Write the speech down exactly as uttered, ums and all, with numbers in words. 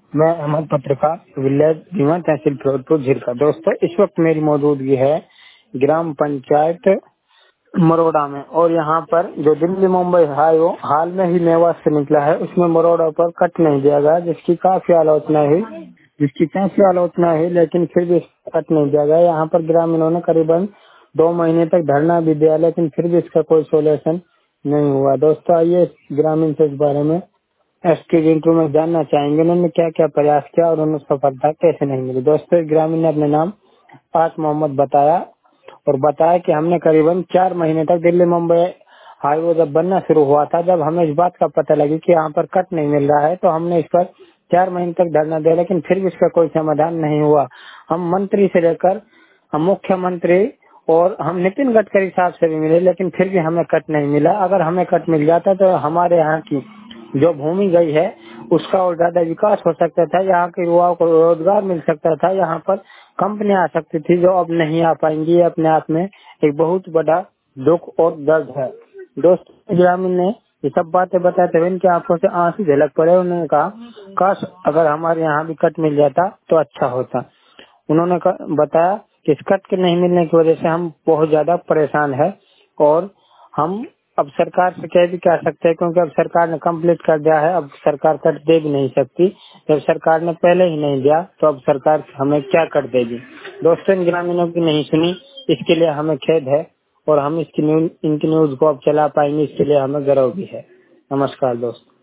मैं अहमद पत्रकार विलेज दीवा तहसील फिरोजपुर झिरका। दोस्तों, इस वक्त मेरी मौजूदगी है ग्राम पंचायत मरोड़ा में, और यहाँ पर जो दिल्ली मुंबई हाईवे हाल में ही मेवात से निकला है, उसमें मरोड़ा पर कट नहीं दिया गया, जिसकी काफी आलोचना हुई जिसकी काफी आलोचना हुई लेकिन फिर भी इसका कट नहीं दिया गया। यहाँ पर ग्रामीणों ने करीबन दो महीने तक धरना भी दिया, लेकिन फिर भी इसका कोई सोल्यूशन नहीं हुआ। दोस्तों, आइए ग्रामीण से इस बारे में एसके इंटरव्यू में जानना चाहेंगे उन्होंने क्या क्या प्रयास किया और उन्हें सफलता कैसे नहीं मिली। दोस्तों, ग्रामीण ने अपने नाम आस मोहम्मद बताया और बताया कि हमने करीबन चार महीने तक दिल्ली मुंबई हाईवे जब बनना शुरू हुआ था, जब हमें इस बात का पता लगी कि यहाँ पर कट नहीं मिल रहा है, तो हमने इस पर चार महीने तक धरना दिया, लेकिन फिर भी इसका कोई समाधान नहीं हुआ। हम मंत्री से लेकर हम मुख्यमंत्री और हम नितिन गडकरी साहब से भी मिले, लेकिन फिर भी हमें कट नहीं मिला। अगर हमें कट मिल जाता तो हमारे यहाँ की जो भूमि गई है उसका और ज्यादा विकास हो सकता था, यहाँ के युवाओं को रोजगार मिल सकता था, यहाँ पर कंपनियां आ सकती थी जो अब नहीं आ पाएंगी। ये अपने आप में एक बहुत बड़ा दुख और दर्द है। दोस्तों, ग्रामीण ने ये सब बातें बताते हुए इनकी आंखों से आंसू झलक पड़े। उन्होंने कहा, काश अगर हमारे यहाँ भी कट मिल जाता तो अच्छा होता। उन्होंने बताया कि इस कट के नहीं मिलने की वजह से हम बहुत ज्यादा परेशान है, और हम अब सरकार से कह भी क्या सकते हैं, क्योंकि अब सरकार ने कंप्लीट कर दिया है। अब सरकार कट दे भी नहीं सकती। जब सरकार ने पहले ही नहीं दिया तो अब सरकार हमें क्या कट देगी। दोस्तों, इन ग्रामीणों की नहीं सुनी, इसके लिए हमें खेद है, और हम इसकी न्यूज इनकी न्यूज को अब चला पाएंगे, इसके लिए हमें गर्व भी है। नमस्कार दोस्तों।